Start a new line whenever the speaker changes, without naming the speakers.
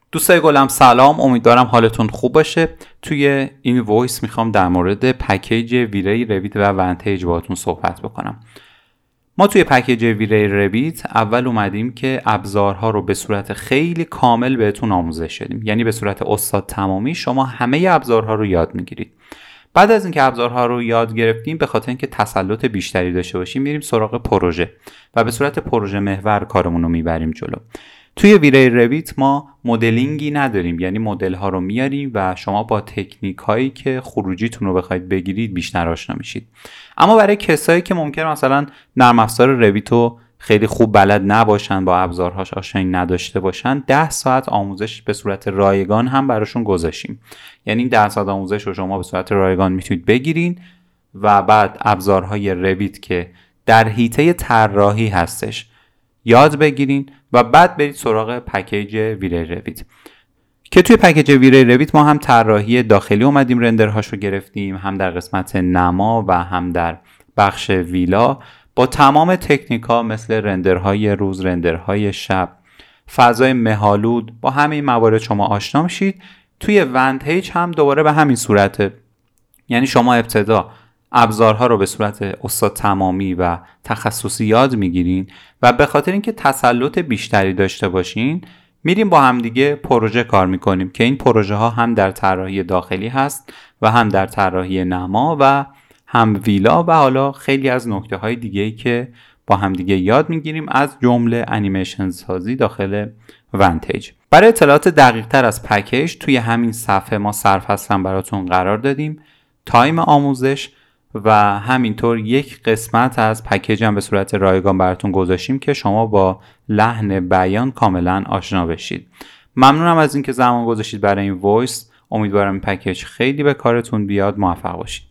دوستای گلم سلام، امیدوارم حالتون خوب باشه. توی این وایس میخوام در مورد پکیج ویری رویت و ونتیج باهاتون صحبت بکنم. ما توی پکیج ویری رویت اول اومدیم که ابزارها رو به صورت خیلی کامل بهتون آموزش بدیم، یعنی به صورت استاد تمامی شما همه ابزارها رو یاد میگیرید. بعد از اینکه ابزارها رو یاد گرفتیم، به خاطر اینکه تسلط بیشتری داشته باشیم میریم سراغ پروژه و به صورت پروژه محور کارمون رو میبریم جلو. توی ویری رویت ما مدلینگی نداریم، یعنی مدل ها رو میاریم و شما با تکنیک هایی که خروجیتون رو بخواید بگیرید بیشتر آشنا میشید. اما برای کسایی که ممکن مثلا نرم افزار رویت رو خیلی خوب بلد نباشن، با ابزارهاش آشنایی نداشته باشن، 10 ساعت آموزش به صورت رایگان هم براشون گذاشتیم. یعنی این 10 ساعت آموزش رو شما به صورت رایگان میتونید بگیرین و بعد ابزارهای رویت که در حیطه طراحی هستش یاد بگیرین و بعد برید سراغ پکیج ویری رویت. که توی پکیج ویری رویت ما هم طراحی داخلی اومدیم رندرهاش رو گرفتیم، هم در قسمت نما و هم در بخش ویلا، با تمام تکنیک‌ها مثل رندرهای روز، رندرهای شب، فضای مه‌آلود، با همه این موارد شما آشنا میشید. توی ونتیج هم دوباره به همین صورته، یعنی شما ابتدا ابزارها رو به صورت استاد تمامی و تخصصی یاد میگیرین و به خاطر اینکه تسلط بیشتری داشته باشین میریم با همدیگه پروژه کار میکنیم که این پروژه ها هم در طراحی داخلی هست و هم در طراحی نما و هم ویلا و حالا خیلی از نکته های دیگه‌ای که با همدیگه یاد میگیریم، از جمله انیمیشن سازی داخل ونتیج. برای اطلاعات دقیق تر از پکیج توی همین صفحه ما سرفصل هم براتون قرار دادیم، تایم آموزش و همینطور یک قسمت از پکیج هم به صورت رایگان براتون گذاشتیم که شما با لحن بیان کاملا آشنا بشید. ممنونم از اینکه زمان گذاشتید برای این وایس. امیدوارم این پکیج خیلی به کارتون بیاد. موفق باشید.